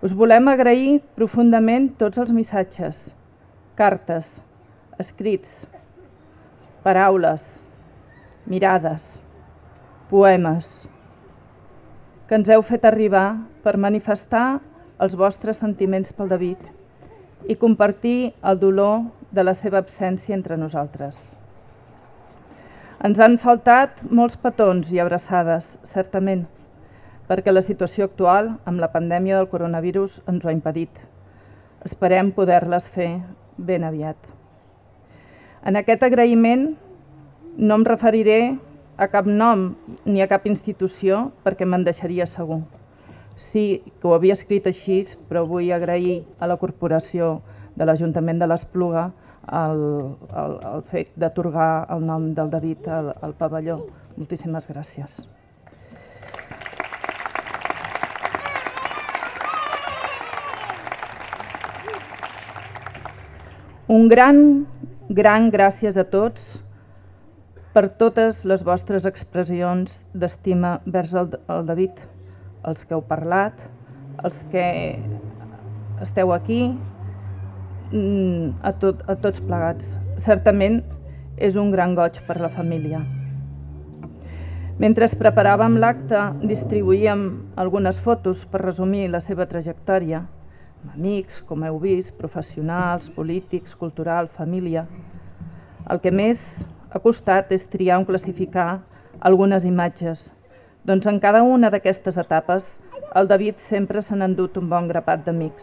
Us volem agrair profundament tots els missatges, cartes, escrits, paraules, mirades, poemes, que ens heu fet arribar per manifestar els vostres sentiments pel David i compartir el dolor de la seva absència entre nosaltres. Ens han faltat molts petons i abraçades, certament, perquè la situació actual amb la pandèmia del coronavirus ens ho ha impedit. Esperem poder-les fer ben aviat. En aquest agraïment no em referiré a cap nom ni a cap institució perquè me'n deixaria segur. Sí que ho havia escrit així, però vull agrair a la Corporació de l'Ajuntament de l'Espluga el fet d'atorgar el nom del David al pavelló. Moltíssimes gràcies. Un gran gràcies a tots per totes les vostres expressions d'estima vers el David, els que heu parlat, els que esteu aquí, a tots plegats. Certament és un gran goig per la família. Mentre preparàvem l'acte, distribuïem algunes fotos per resumir la seva trajectòria, amb amics, com heu vist, professionals, polítics, cultural, família. El que més ha costat és triar on classificar algunes imatges, doncs en cada una d'aquestes etapes el David sempre se n'ha endut un bon grapat d'amics.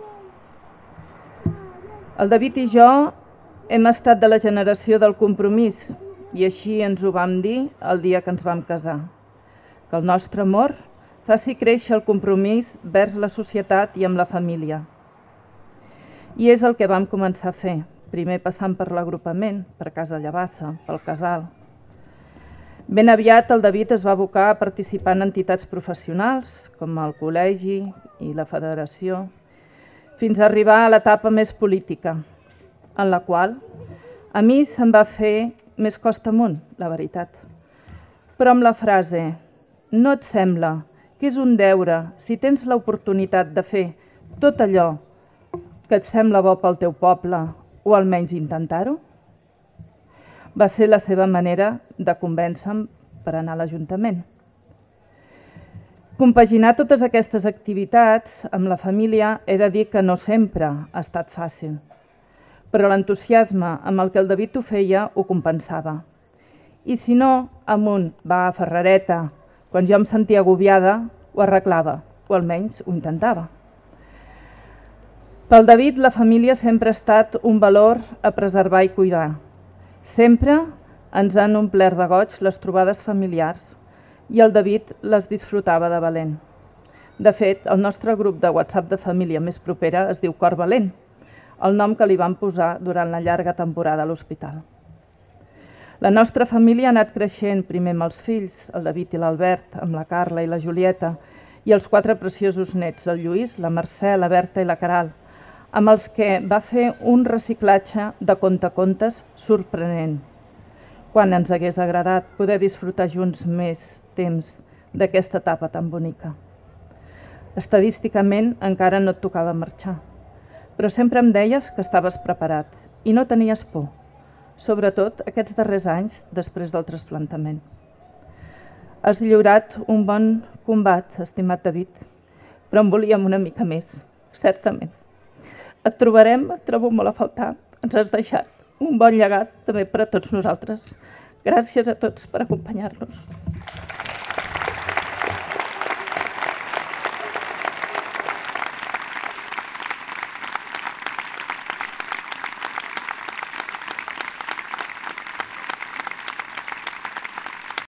El David i jo hem estat de la generació del compromís i així ens ho vam dir el dia que ens vam casar, que el nostre amor faci créixer el compromís vers la societat i amb la família. I és el que vam començar a fer, primer passant per l'agrupament, per Casa Llabassa, pel casal. Ben aviat el David es va abocar a participar en entitats professionals, com el col·legi i la federació, fins a arribar a l'etapa més política, en la qual a mi se'm va fer més costa amunt, la veritat. Però amb la frase «No et sembla que és un deure si tens l'oportunitat de fer tot allò que et sembla bo pel teu poble o almenys intentar-ho?» Va ser la seva manera de convèncer-me per anar a l'Ajuntament. Compaginar totes aquestes activitats amb la família he de dir que no sempre ha estat fàcil, però l'entusiasme amb el que el David ho feia ho compensava. I si no, amb un «va a Ferrareta», quan jo em sentia agobiada, ho arreglava, o almenys ho intentava. Pel David, la família sempre ha estat un valor a preservar i cuidar. Sempre ens han omplert de goig les trobades familiars i el David les disfrutava de valent. De fet, el nostre grup de WhatsApp de família més propera es diu Cor Valent, el nom que li van posar durant la llarga temporada a l'hospital. La nostra família ha anat creixent primer amb els fills, el David i l'Albert, amb la Carla i la Julieta, i els 4 preciosos nets, el Lluís, la Mercè, la Berta i la Caral, amb els que va fer un reciclatge de contacontes sorprenent, quan ens hagués agradat poder disfrutar junts més temps d'aquesta etapa tan bonica. Estadísticament encara no et tocava marxar, però sempre em deies que estaves preparat i no tenies por, sobretot aquests darrers anys després del trasplantament. Has lliurat un bon combat, estimat David, però en volíem una mica més, certament. Et trobarem, et trobo molt a faltar, ens has deixat un bon llegat també per a tots nosaltres. Gràcies a tots per acompanyar-nos.